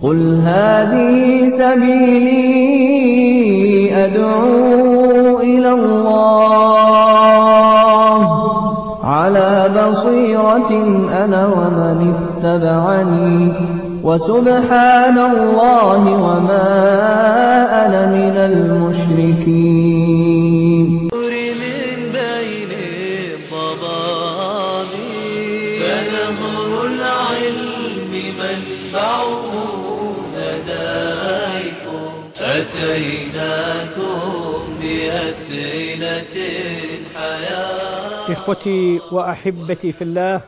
قل هذه سبيلي أدعو إلى الله على بصيرة أنا ومن اتبعني وسبحان الله وما أنا من المشركين. من بين الضباب فنهر العلم منبعه لديكم أتيناكم بأسئلة الحياة. إخوتي وأحبتي في الله،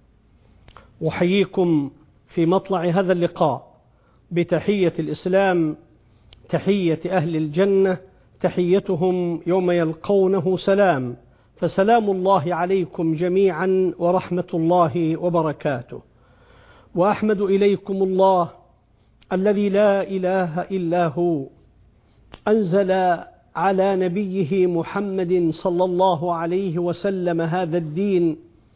أحييكم في مطلع هذا اللقاء بتحية الإسلام، تحية أهل الجنة، تحيتهم يوم يلقونه سلام، فسلام الله عليكم جميعا ورحمة الله وبركاته. وأحمد إليكم الله الذي لا إله إلا هو، أنزل على نبيه محمد صلى الله عليه وسلم هذا الدين،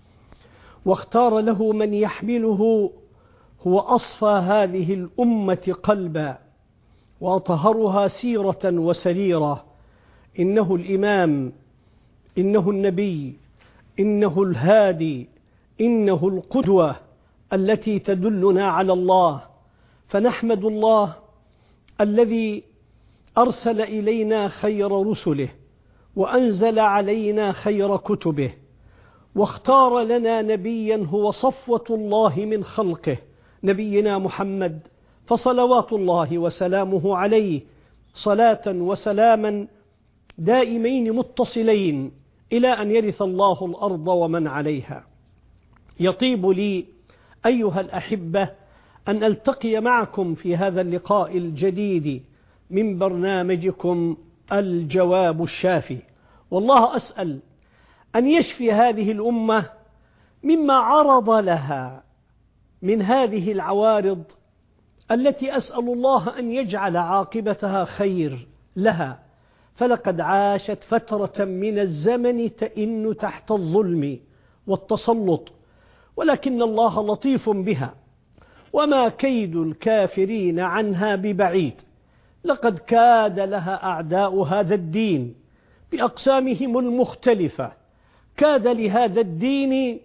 واختار له من يحمله، هو أصفى هذه الأمة قلبا وأطهرها سيرة وسريرة. إنه الإمام، إنه النبي، إنه الهادي، إنه القدوة التي تدلنا على الله. فنحمد الله الذي أرسل إلينا خير رسله، وأنزل علينا خير كتبه، واختار لنا نبيا هو صفوة الله من خلقه، نبينا محمد، فصلوات الله وسلامه عليه صلاة وسلاما دائمين متصلين إلى أن يرث الله الأرض ومن عليها. يطيب لي أيها الأحبة أن ألتقي معكم في هذا اللقاء الجديد من برنامجكم الجواب الشافي، والله أسأل أن يشفي هذه الأمة مما عرض لها من هذه العوارض التي أسأل الله أن يجعل عاقبتها خير لها. فلقد عاشت فترة من الزمن تئن تحت الظلم والتسلط، ولكن الله لطيف بها، وما كيد الكافرين عنها ببعيد. لقد كاد لها أعداء هذا الدين بأقسامهم المختلفة، كاد لهذا الدين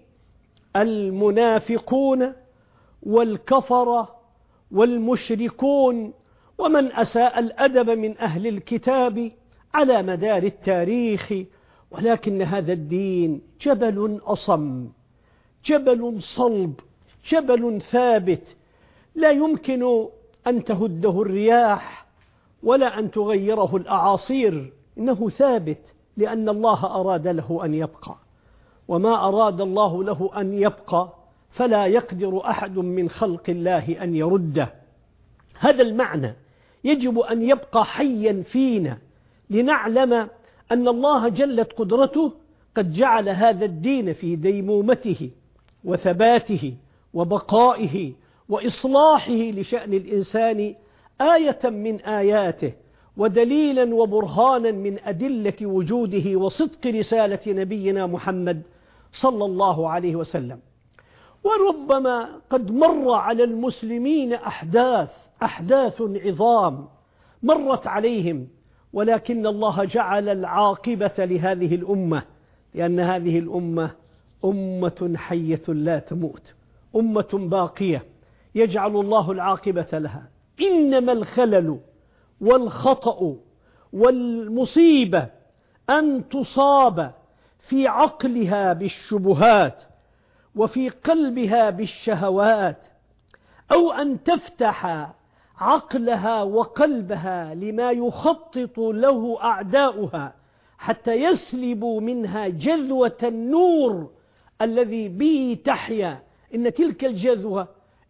المنافقون والكفرة والمشركون ومن أساء الأدب من أهل الكتاب على مدار التاريخ. ولكن هذا الدين جبل أصم، جبل صلب، جبل ثابت، لا يمكن أن تهده الرياح ولا أن تغيره الأعاصير. إنه ثابت لأن الله أراد له أن يبقى، وما أراد الله له أن يبقى فلا يقدر أحد من خلق الله أن يرده. هذا المعنى يجب أن يبقى حيا فينا، لنعلم أن الله جلت قدرته قد جعل هذا الدين في ديمومته وثباته وبقائه وإصلاحه لشأن الإنسان آية من آياته، ودليلا وبرهانا من أدلة وجوده وصدق رسالة نبينا محمد صلى الله عليه وسلم. وربما قد مر على المسلمين أحداث عظام مرت عليهم، ولكن الله جعل العاقبة لهذه الأمة، لأن هذه الأمة أمة حية لا تموت، أمة باقية يجعل الله العاقبة لها. إنما الخلل والخطأ والمصيبة أن تصاب في عقلها بالشبهات وفي قلبها بالشهوات، أو أن تفتح عقلها وقلبها لما يخطط له أعداؤها حتى يسلبوا منها جذوة النور الذي به تحيا. إن تلك الجذوة،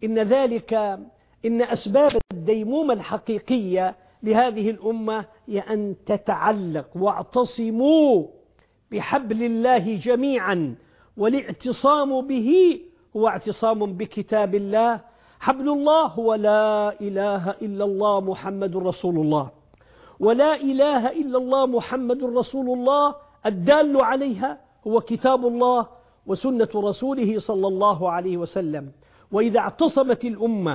إن أسباب الديمومة الحقيقية لهذه الأمة هي أن تتعلق. واعتصموا بحبل الله جميعا، والاعتصام به هو اعتصام بكتاب الله. حبل الله هو لا إله إلا الله محمد رسول الله، ولا إله إلا الله محمد رسول الله الدال عليها هو كتاب الله وسنة رسوله صلى الله عليه وسلم. وإذا اعتصمت الأمة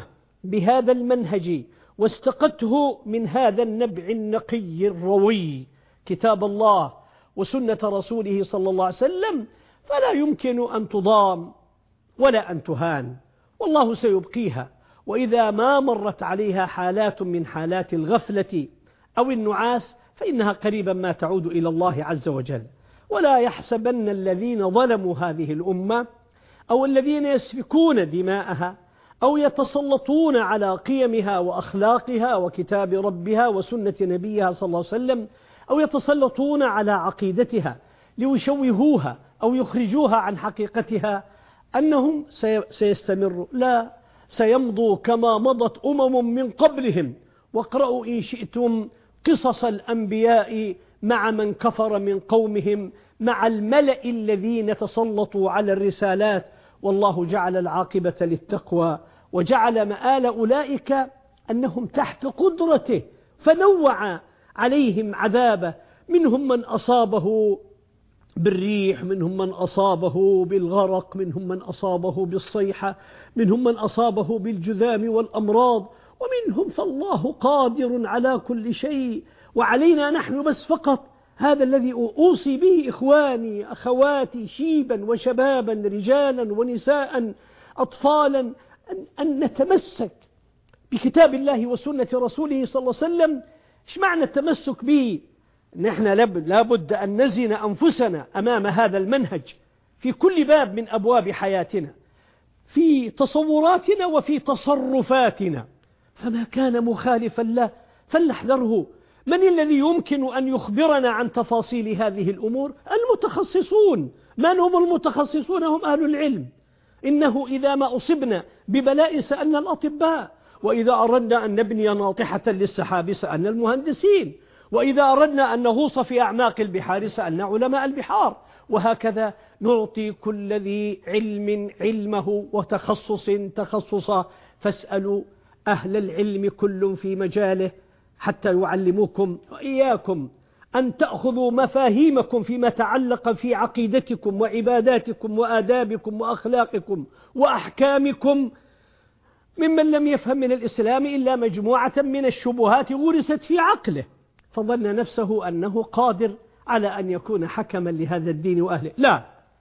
بهذا المنهج واستقته من هذا النبع النقي الروي كتاب الله وسنة رسوله صلى الله عليه وسلم فلا يمكن أن تضام ولا أن تهان، والله سيبقيها. وإذا ما مرت عليها حالات من حالات الغفلة أو النعاس فإنها قريبا ما تعود إلى الله عز وجل. ولا يحسبن الذين ظلموا هذه الأمة أو الذين يسفكون دماءها أو يتسلطون على قيمها وأخلاقها وكتاب ربها وسنة نبيها صلى الله عليه وسلم أو يتسلطون على عقيدتها ليشوهوها أو يخرجوها عن حقيقتها أنهم سيستمروا، لا، سيمضوا كما مضت من قبلهم. واقرأوا إن شئتم قصص الأنبياء مع من كفر من قومهم مع الملأ الذين تسلطوا على الرسالات، والله جعل العاقبة للتقوى وجعل مآل أولئك أنهم تحت قدرته فنوع عليهم عذابه، منهم من أصابه بالريح، منهم من أصابه بالغرق، منهم من أصابه بالصيحة، منهم من أصابه بالجذام والأمراض، ومنهم فالله قادر على كل شيء. وعلينا نحن بس فقط هذا الذي أوصي به إخواني أخواتي شيبا وشبابا رجالا ونساء أطفالا أن نتمسك بكتاب الله وسنة رسوله صلى الله عليه وسلم. إيش معنى التمسك به؟ نحن لابد أن نزن أنفسنا أمام هذا المنهج في كل باب من أبواب حياتنا، في تصوراتنا وفي تصرفاتنا، فما كان مخالفا له فلنحذره. من الذي يمكن أن يخبرنا عن تفاصيل هذه الأمور؟ المتخصصون. من هم المتخصصون؟ هم أهل العلم. إنه إذا ما أصبنا ببلاء سألنا الأطباء، وإذا أردنا أن نبني ناطحة للسحاب سألنا المهندسين، وإذا أردنا أن نغوص في أعماق البحار سألنا علماء البحار، وهكذا نعطي كل ذي علم علمه وتخصص تخصصه. فاسألوا أهل العلم كل في مجاله حتى يعلموكم، وإياكم أن تأخذوا مفاهيمكم فيما تعلق في عقيدتكم وعباداتكم وآدابكم وأخلاقكم وأحكامكم ممن لم يفهم من الإسلام إلا مجموعة من الشبهات غرست في عقله، فظن نفسه أنه قادر على أن يكون حكما لهذا الدين وأهله. لا،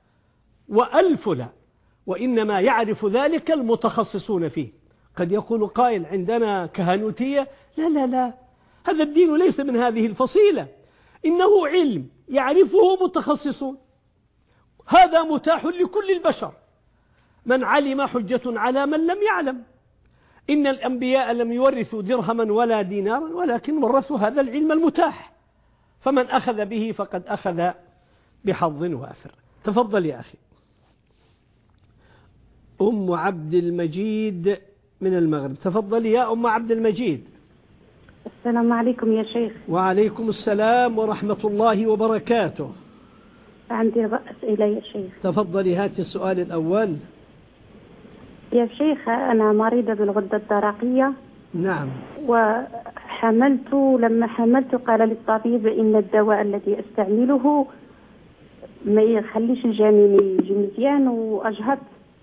وألف لا، وإنما يعرف ذلك المتخصصون فيه. قد يقول قائل عندنا كهنوتية، لا لا لا، هذا الدين ليس من هذه الفصيلة، إنه علم يعرفه متخصصون، هذا متاح لكل البشر، من علم حجة على من لم يعلم. إن الأنبياء لم يورثوا درهما ولا دينارا ولكن ورثوا هذا العلم المتاح، فمن أخذ به فقد أخذ بحظ وافر. تفضل يا أخي. أم عبد المجيد من المغرب، تفضل يا أم عبد المجيد. السلام عليكم يا شيخ. وعليكم السلام ورحمة الله وبركاته. عندي أسئلة يا شيخ. تفضلي، هاتي السؤال الأول. يا شيخ أنا مريضة بالغدة الدرقية. نعم. لما حملت قال لي الطبيب إن الدواء الذي أستعمله ما يخليش الجنين يجي مزيان، وأجهضت.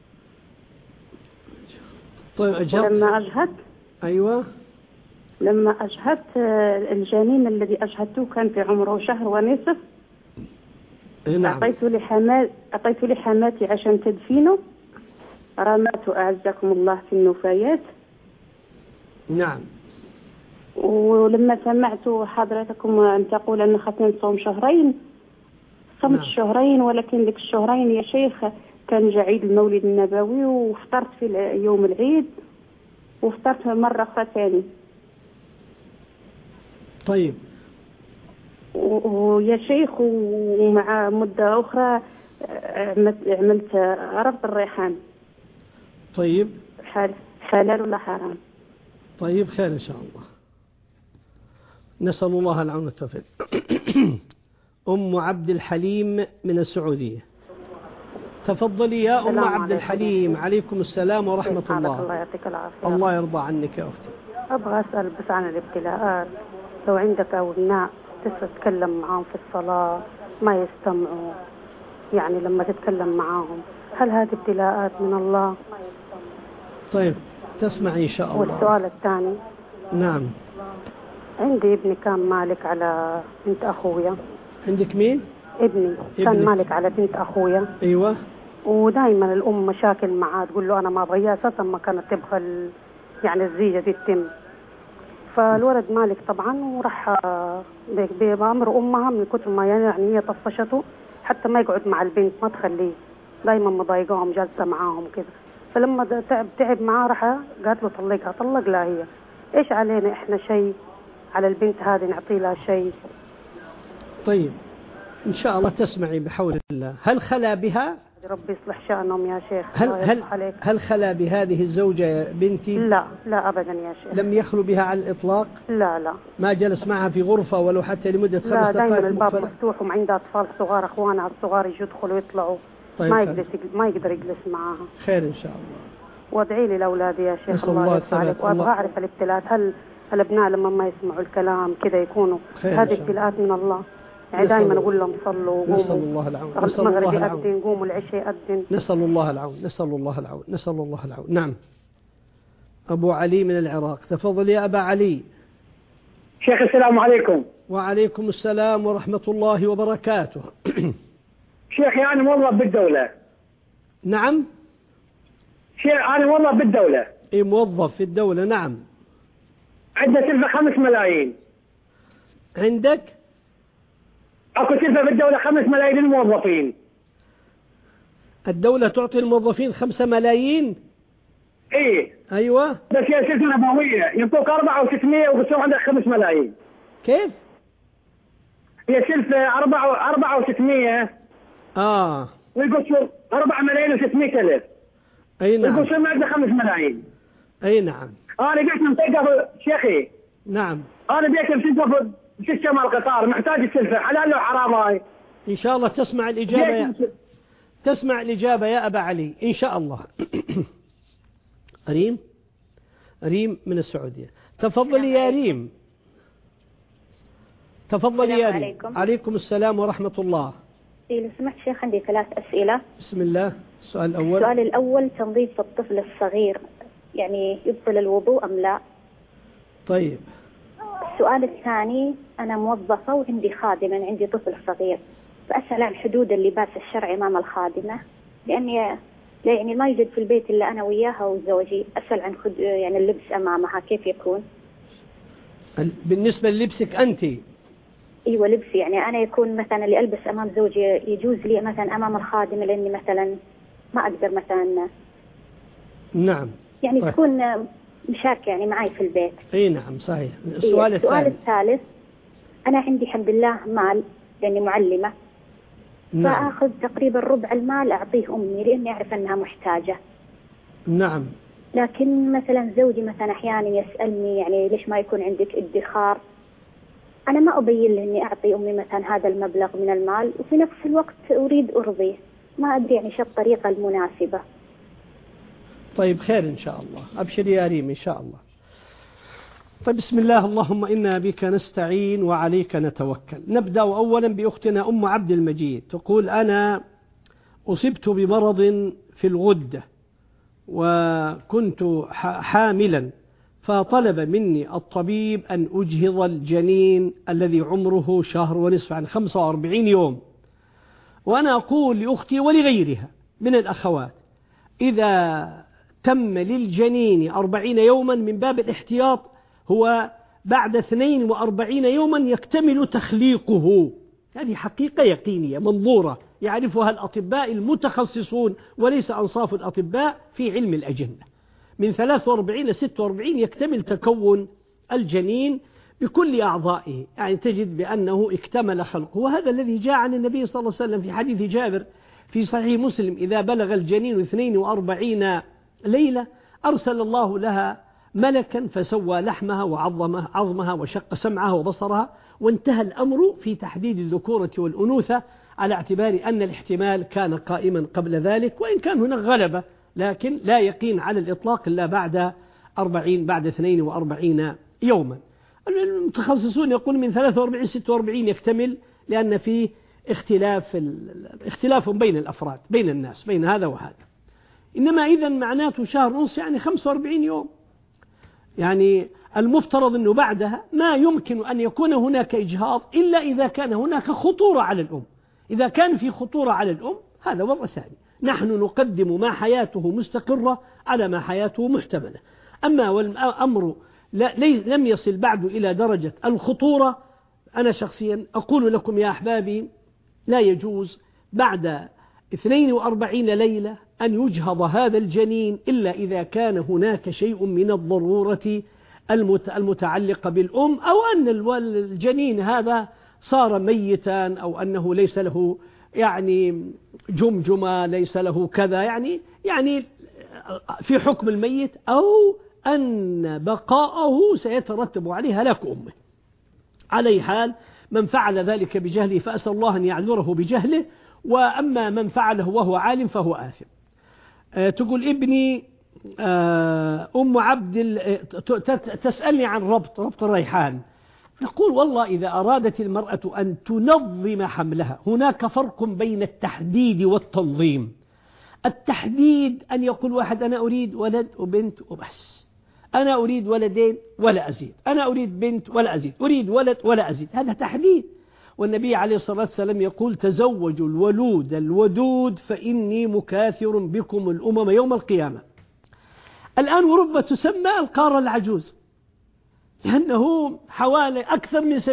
طيب أجهضت. لما أجهضت، أيوة، لما أجهضت الجنين الذي أجهضته كان في عمره 1.5 شهر. نعم. أعطيته لحماتي عشان تدفينه، رمته أعزكم الله في النفايات. نعم. ولما سمعت حضرتكم أن تقول أن خصنا نصوم 2 شهر، صمت 2 شهر، ولكن ذيك 2 شهر يا شيخ كان جا عيد المولد النبوي وفطرت في يوم العيد وفطرت مرة أخرى ثاني. طيب. ويا شيخ ومع مدة أخرى عملت ربط الريحان. طيب. حلال ولا حرام؟ طيب خير إن شاء الله، نسأل الله العون والتوفيق. أم عبد الحليم من السعودية، تفضلي يا أم عبد الحليم. عليكم السلام ورحمة الله. الله يعطيك العافية. الله يرضى عنك يا أختي. أبغى أسأل بس عن الابتلاءات. لو عندك أبناء تتكلم معهم في الصلاة ما يستمعوا، يعني لما تتكلم معهم، هل هذه ابتلاءات من الله؟ طيب تسمع إن شاء الله. والسؤال الثاني، نعم. عندي ابني كان مالك على بنت أخويا. عندك مين؟ ابني كان مالك على بنت أخويا. أيوة. ودائما الأم مشاكل معاه، تقول له أنا ما أبغيها، أساسا ما كانت تبغى يعني الزيجة دي تتم. فالولد مالك طبعا وراح بأمر أمها من كثر ما يعني هي طفشته، حتى ما يقعد مع البنت، ما تخليه، دائما مضايقاهم، جالسة معاهم كده. فلما تعب معاه راح قالت له طلقها، طلق لها هي. إيش علينا إحنا شيء على البنت هذه نعطي لها شيء؟ طيب إن شاء الله تسمعي بحول الله. هل خلا بها؟ ربي يصلح شأنهم يا شيخ. هل خلا بهذه الزوجة يا بنتي؟ لا أبدا يا شيخ. لم يخلو بها على الإطلاق؟ لا. ما جلس معها في غرفة ولو حتى لمدة 5 دقائق؟ لا، دائما الباب مفتوح وعندها أطفال صغار، أخوانها الصغار يجوا يدخلوا ويطلعوا. طيب ما يقدر يجلس معاها. خير إن شاء الله. وادعي لي لأولادي يا شيخ، الله يرضى عليك. وأبغى أعرف الابتلاءات، هل الأبناء لما ما يسمعوا الكلام كذا يكونوا هذه ابتلاءات من الله؟ يعني دائما أقول لهم صلوا وقوموا. نسأل الله العون. المغرب يأذن، قوموا العشاء يأذن. نسأل الله العون. نعم. أبو علي من العراق، تفضل يا أبا علي. شيخ السلام عليكم. وعليكم السلام ورحمة الله وبركاته. شيخ أنا موظف بالدولة. نعم. شيخ أنا موظف بالدولة. إيه، موظف في الدولة. نعم. عندنا سلفة 5 ملايين. عندك؟ أكو سلفة بالدولة 5 ملايين للموظفين. الدولة تعطي الموظفين 5 ملايين؟ إيه. أيوة. بس هي سلفة نبوية، ينطوك 4,600 وبتصير عندك 5 ملايين. كيف؟ هي سلفة 4,600. ويقول 4,600,000. أي نعم. ويقول ما عندنا 5 ملايين. أي نعم. أنا بيت منطقة شيخي. نعم. أنا بيت منطقة في شمال القطار، محتاج السلفة، حلال لو حرام هاي؟ إن شاء الله تسمع الإجابة تسمع الإجابة يا أبا علي إن شاء الله. ريم من السعودية، تفضلي يا ريم. تفضلي يا ريم. عليكم السلام ورحمة الله. لو سمحت شيخ عندي 3 أسئلة. بسم الله. السؤال الأول تنظيف الطفل الصغير، يعني يبطل الوضوء أم لا؟ طيب. السؤال الثاني، أنا موظفة وعندي خادمة، عندي طفل صغير، فأسأل عن حدود اللباس الشرعي أمام الخادمة، لأني يعني ما يوجد في البيت إلا أنا وياها وزوجي. أسأل عن يعني اللبس أمامها كيف يكون؟ بالنسبة للبسك أنت؟ ايوه لبسي، يعني انا يكون مثلا اللي البس امام زوجي يجوز لي مثلا امام الخادمه، لاني مثلا ما اقدر مثلا. نعم. يعني طيب. تكون مشاركه يعني معي في البيت. اي نعم صحيح. السؤال الثالث، انا عندي الحمد لله مال لاني معلمه. نعم. فاخذ تقريبا ربع المال اعطيه امي لاني اعرف انها محتاجه. نعم. لكن مثلا زوجي مثلا احيانا يسالني يعني ليش ما يكون عندك ادخار؟ أنا ما أبين له إني أعطي أمي مثلا هذا المبلغ من المال، وفي نفس الوقت أريد أرضيه، ما أدري يعني شو الطريقة المناسبة. طيب خير إن شاء الله، أبشر يا ريم إن شاء الله. طيب بسم الله، اللهم إنا بك نستعين وعليك نتوكل. نبدأ أولا بأختنا أم عبد المجيد، تقول أنا أصبت بمرض في الغدة وكنت حاملا، فطلب مني الطبيب أن أجهض الجنين الذي عمره 1.5 شهر عن 45 يوم. وأنا أقول لأختي ولغيرها من الأخوات إذا تم للجنين 40 يوما من باب الاحتياط، هو بعد 42 يوما يكتمل تخليقه. هذه حقيقة يقينية منظورة يعرفها الأطباء المتخصصون وليس أنصاف الأطباء في علم الأجنة. من 43 إلى 46 يكتمل تكون الجنين بكل أعضائه، يعني تجد بأنه اكتمل خلقه. وهذا الذي جاء عن النبي صلى الله عليه وسلم في حديث جابر في صحيح مسلم: إذا بلغ الجنين 42 ليلة أرسل الله لها ملكا فسوى لحمها وعظمها وشق سمعها وبصرها، وانتهى الأمر في تحديد الذكورة والأنوثة، على اعتبار أن الاحتمال كان قائما قبل ذلك، وإن كان هناك غلبة لكن لا يقين على الإطلاق إلا بعد 42 يوما. المتخصصون يقول من 43 46 يكتمل، لأن فيه اختلاف بين الأفراد بين الناس بين هذا وهذا. إنما إذا معناته شهر ونص يعني 45 يوم، يعني المفترض أنه بعدها ما يمكن أن يكون هناك إجهاض إلا إذا كان هناك خطورة على الأم. إذا كان في خطورة على الأم هذا وضع ثاني، نحن نقدم ما حياته مستقرة على ما حياته محتملة. أما والأمر لم يصل بعد إلى درجة الخطورة، أنا شخصيا أقول لكم يا أحبابي لا يجوز بعد 42 ليلة أن يجهض هذا الجنين إلا إذا كان هناك شيء من الضرورة المتعلقة بالأم، أو أن الجنين هذا صار ميتا، أو أنه ليس له يعني جمجمة، ليس له كذا، يعني في حكم الميت، أو أن بقاءه سيترتب عليه هلاك أمه. على حال من فعل ذلك بجهله فأسأل الله أن يعذره بجهله، وأما من فعله وهو عالم فهو آثم. تقول ابني أم عبد تسألني عن ربط الريحان. نقول والله إذا أرادت المرأة أن تنظم حملها هناك فرق بين التحديد والتنظيم. التحديد أن يقول واحد أنا أريد ولد وبنت وبس، أنا أريد ولدين ولا أزيد، أنا أريد بنت ولا أزيد، أريد ولد ولا أزيد، هذا تحديد. والنبي عليه الصلاة والسلام يقول تزوجوا الولود الودود فإني مكاثر بكم الأمم يوم القيامة. الآن أوروبا تسمى القارة العجوز، لأنه حوالي أكثر من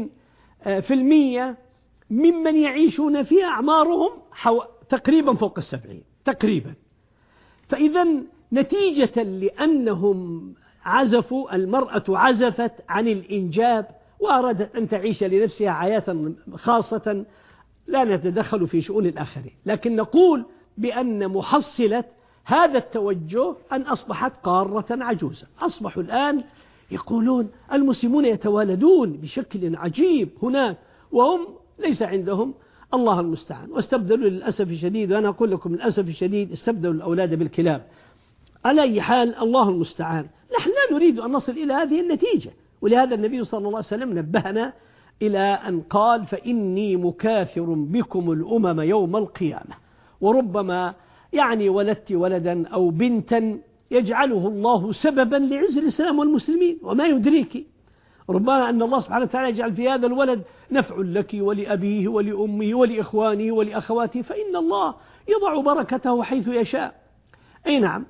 70% ممن يعيشون فيها أعمارهم تقريبا فوق 70 تقريبا. فإذا نتيجة لأنهم عزفوا، المرأة عزفت عن الإنجاب وأرادت أن تعيش لنفسها حياة خاصة، لا نتدخل في شؤون الآخرين، لكن نقول بأن محصلة هذا التوجه أن أصبحت قارة عجوزة. أصبحوا الآن يقولون المسلمون يتوالدون بشكل عجيب هناك، وهم ليس عندهم، الله المستعان، واستبدلوا للأسف الشديد، وأنا أقول لكم للأسف الشديد استبدلوا الأولاد بالكلاب. على أي حال الله المستعان، نحن لا نريد أن نصل إلى هذه النتيجة، ولهذا النبي صلى الله عليه وسلم نبهنا إلى أن قال فإني مكاثر بكم الأمم يوم القيامة. وربما يعني ولدت ولدا أو بنتا يجعله الله سببا لعز الإسلام والمسلمين، وما يدريك ربما أن الله سبحانه وتعالى يجعل في هذا الولد نفع لك ولأبيه ولأمه ولإخوانه ولأخواته، فإن الله يضع بركته حيث يشاء. أي نعم.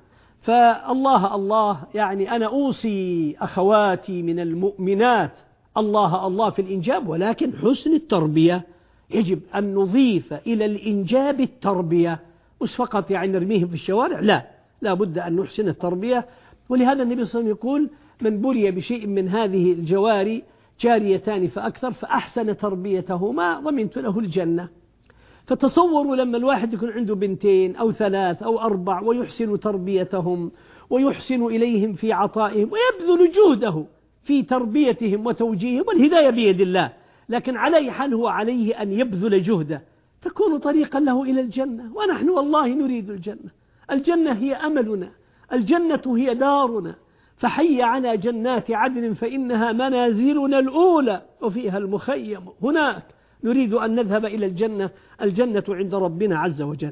فالله يعني أنا أوصي أخواتي من المؤمنات الله في الإنجاب، ولكن حسن التربية، يجب أن نضيف إلى الإنجاب التربية، مش فقط يعني نرميهم في الشوارع، لا بد أن نحسن التربية. ولهذا النبي صلى الله عليه وسلم يقول من بري بشيء من هذه الجواري جاريتان فأكثر فأحسن تربيتهما ضمنت له الجنة. فتصوروا لما الواحد يكون عنده بنتين أو 3 أو 4 ويحسن تربيتهم ويحسن إليهم في عطائهم ويبذل جهده في تربيتهم وتوجيههم، والهداية بيد الله، لكن على أي حال هو عليه أن يبذل جهده، تكون طريقا له إلى الجنة. ونحن والله نريد الجنة، الجنة هي أملنا، الجنة هي دارنا، فحي على جنات عدن فإنها منازلنا الأولى وفيها المخيم، هناك نريد أن نذهب إلى الجنة، الجنة عند ربنا عز وجل.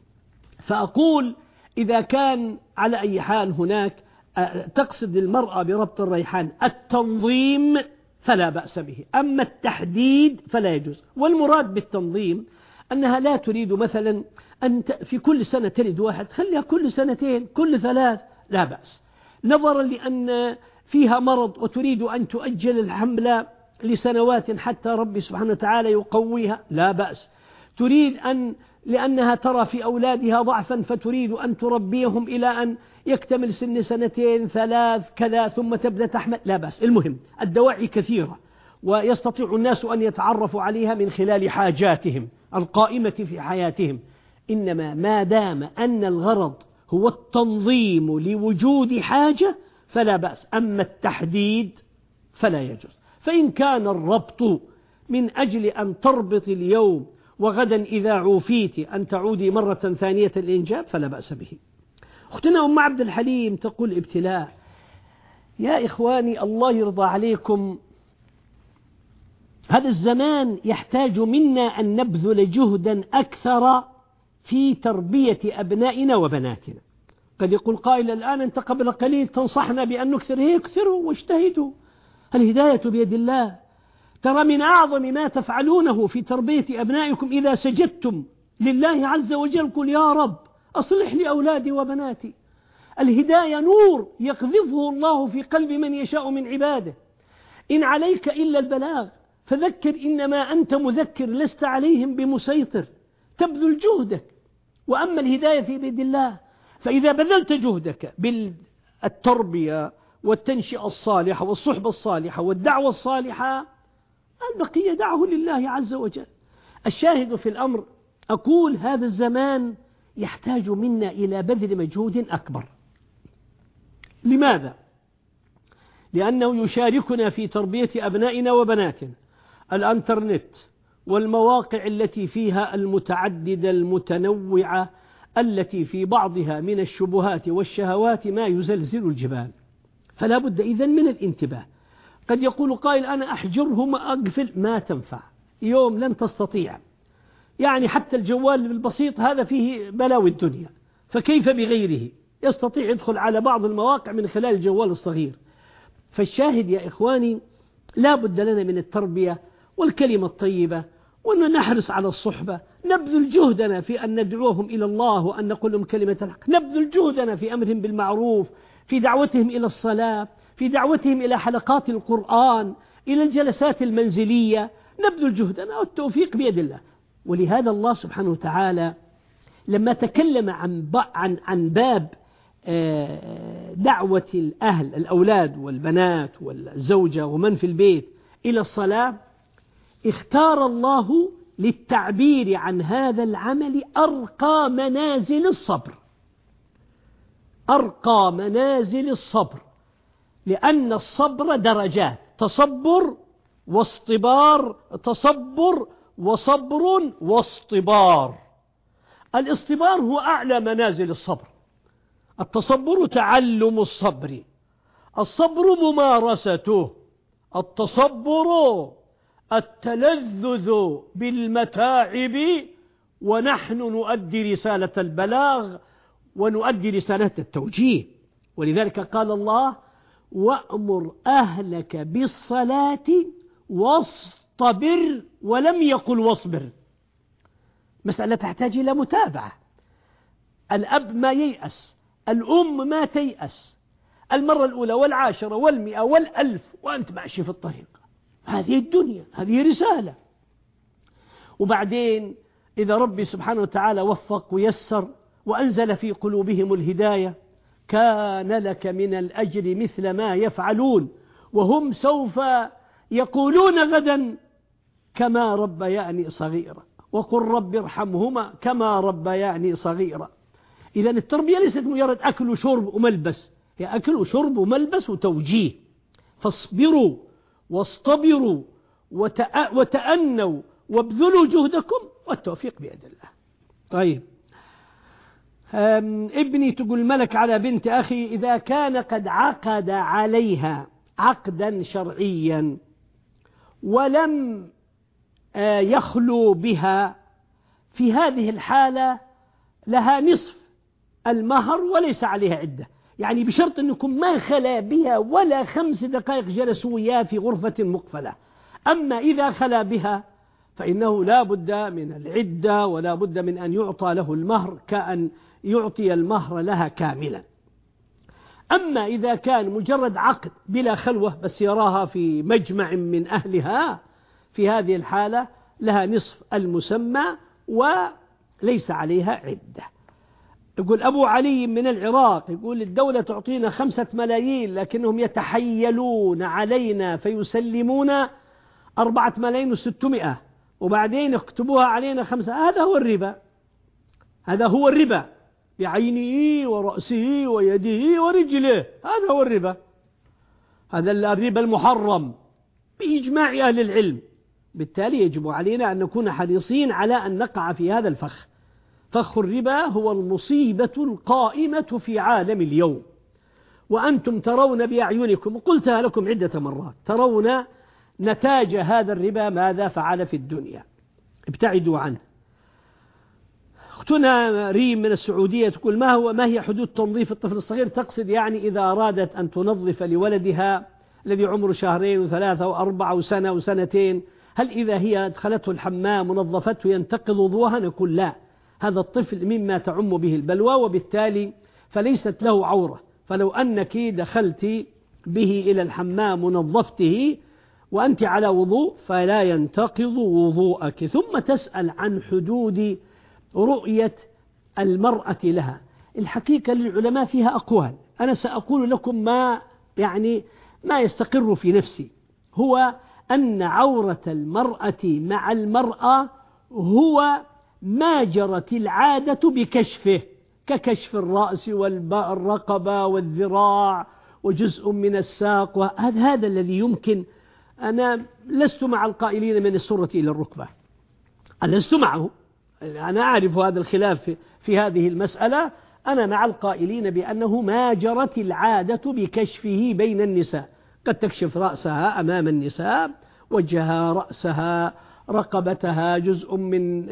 فأقول إذا كان على أي حال هناك تقصد المرأة بربط الريحان التنظيم فلا بأس به، أما التحديد فلا يجوز. والمراد بالتنظيم أنها لا تريد مثلا أن في كل سنة تلد واحد، خليها كل 2 كل 3 لا بأس، نظرا لأن فيها مرض وتريد أن تؤجل الحمل لسنوات حتى ربي سبحانه وتعالى يقويها لا بأس، تريد أن لأنها ترى في أولادها ضعفا فتريد أن تربيهم إلى أن يكتمل سن 2 3 كذا ثم تبدأ تحمل لا بأس. المهم الدواعي كثيرة ويستطيع الناس أن يتعرفوا عليها من خلال حاجاتهم القائمة في حياتهم، إنما ما دام أن الغرض هو التنظيم لوجود حاجة فلا بأس، أما التحديد فلا يجوز. فإن كان الربط من أجل أن تربط اليوم وغدا إذا عوفيت أن تعودي مرة ثانية الإنجاب فلا بأس به. أختنا أم عبد الحليم تقول ابتلاء، يا إخواني الله يرضى عليكم، هذا الزمان يحتاج منا أن نبذل جهدا أكثر في تربية أبنائنا وبناتنا. قد يقول قائل الآن أنت قبل قليل تنصحنا بأن نكثر، اكثروا واجتهدوا، الهداية بيد الله. ترى من أعظم ما تفعلونه في تربية أبنائكم إذا سجدتم لله عز وجل قل يا رب أصلح لي أولادي وبناتي. الهداية نور يقذفه الله في قلب من يشاء من عباده. إن عليك إلا البلاغ فذكر إنما أنت مذكر لست عليهم بمسيطر، تبذل جهدك. وأما الهداية في بيد الله، فإذا بذلت جهدك بالتربية والتنشئة الصالحة والصحبة الصالحة والدعوة الصالحة، البقية دعه لله عز وجل. الشاهد في الأمر أقول هذا الزمان يحتاج منا إلى بذل مجهود أكبر. لماذا؟ لأنه يشاركنا في تربية أبنائنا وبناتنا الأنترنت والمواقع التي فيها المتعددة المتنوعة، التي في بعضها من الشبهات والشهوات ما يزلزل الجبال. فلا بد إذن من الانتباه. قد يقول قائل أنا أحجرهم أقفل، ما تنفع، يوم لن تستطيع. يعني حتى الجوال البسيط هذا فيه بلاوي الدنيا، فكيف بغيره؟ يستطيع يدخل على بعض المواقع من خلال الجوال الصغير. فالشاهد يا إخواني لا بد لنا من التربية والكلمة الطيبة، وأن نحرص على الصحبة، نبذل جهدنا في أن ندعوهم إلى الله وأن نقول لهم كلمة الحق، نبذل جهدنا في أمرهم بالمعروف، في دعوتهم إلى الصلاة، في دعوتهم إلى حلقات القرآن، إلى الجلسات المنزلية، نبذل جهدنا والتوفيق بيد الله. ولهذا الله سبحانه وتعالى لما تكلم عن باب دعوة الأهل الأولاد والبنات والزوجة ومن في البيت إلى الصلاة، اختار الله للتعبير عن هذا العمل أرقى منازل الصبر. أرقى منازل الصبر، لأن الصبر درجات، تصبر واصطبار، تصبر وصبر واصطبار. الاصطبار هو أعلى منازل الصبر، التصبر تعلم الصبر، الصبر ممارسته، التصبر التلذذ بالمتاعب، ونحن نؤدي رسالة البلاغ ونؤدي رسالة التوجيه. ولذلك قال الله وأمر أهلك بالصلاة واصطبر، ولم يقل واصبر. مسألة تحتاج إلى متابعة. الأب ما ييأس، الأم ما تيأس، المرة الأولى والعاشرة والمئة والألف وأنت ماشي في الطريق. هذه الدنيا، هذه رسالة. وبعدين إذا ربي سبحانه وتعالى وفق ويسر وأنزل في قلوبهم الهداية، كان لك من الأجر مثل ما يفعلون، وهم سوف يقولون غدا كما ربياني صغيرا، وقل رب ارحمهما كما ربياني صغيرا. إذا التربية ليست مجرد أكل وشرب وملبس، هي أكل وشرب وملبس وتوجيه. فاصبروا واصطبروا وتأنوا وابذلوا جهدكم والتوفيق بيد الله. طيب، ابني تقول ملك على بنت أخي إذا كان قد عقد عليها عقدا شرعيا ولم يخلو بها، في هذه الحالة لها نصف المهر وليس عليها عدة، يعني بشرط أنكم ما خلا بها ولا 5 دقائق جلسوا وياه في غرفة مقفلة. أما إذا خلا بها فإنه لا بد من العدة ولا بد من أن يعطى له المهر كأن يعطي المهر لها كاملا. أما إذا كان مجرد عقد بلا خلوة بس يراها في مجمع من أهلها، في هذه الحالة لها نصف المسمى وليس عليها عدة. يقول أبو علي من العراق يقول الدولة تعطينا 5 ملايين لكنهم يتحيلون علينا فيسلمون 4,600,000 وبعدين يكتبوها علينا 5. هذا هو الربا، هذا هو الربا بعينه ورأسه ويده ورجله، هذا هو الربا، هذا الربا المحرم بإجماع أهل العلم. بالتالي يجب علينا أن نكون حريصين على أن نقع في هذا الفخ. فخ الربا هو المصيبة القائمة في عالم اليوم، وأنتم ترون بأعينكم، وقلتها لكم عدة مرات، ترون نتاج هذا الربا ماذا فعل في الدنيا. ابتعدوا عنه. أختنا ريم من السعودية تقول ما هي حدود تنظيف الطفل الصغير؟ تقصد يعني إذا أرادت أن تنظف لولدها الذي عمره 2 و3 و4 وسنة وسنتين، هل إذا هي أدخلته الحمام ونظفته ينتقض وضوءها؟ نقول لا، هذا الطفل مما تعم به البلوى، وبالتالي فليست له عورة. فلو أنك دخلت به إلى الحمام ونظفته وأنت على وضوء فلا ينتقض وضوءك. ثم تسأل عن حدود رؤية المرأة لها. الحقيقة للعلماء فيها أقوال، أنا سأقول لكم ما يستقر في نفسي، هو أن عورة المرأة مع المرأة هو ما جرت العادة بكشفه، ككشف الرأس والرقبة والذراع وجزء من الساق، هذا الذي يمكن. أنا لست مع القائلين من السرة إلى الركبة، أنا لست معه، أنا أعرف هذا الخلاف في هذه المسألة. أنا مع القائلين بأنه ما جرت العادة بكشفه بين النساء، قد تكشف رأسها أمام النساء، وجهها، رأسها، رقبتها، جزء من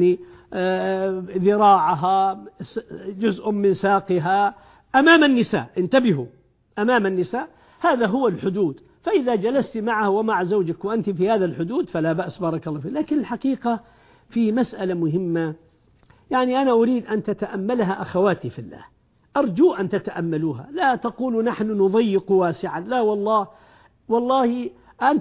ذراعها، جزء من ساقها أمام النساء، انتبهوا، أمام النساء، هذا هو الحدود. فإذا جلست معه ومع زوجك وأنت في هذا الحدود فلا بأس، بارك الله فيك. لكن الحقيقة في مسألة مهمة أنا أريد أن تتأملها أخواتي في الله، أرجو أن تتأملوها. لا تقولوا نحن نضيق واسعا، لا والله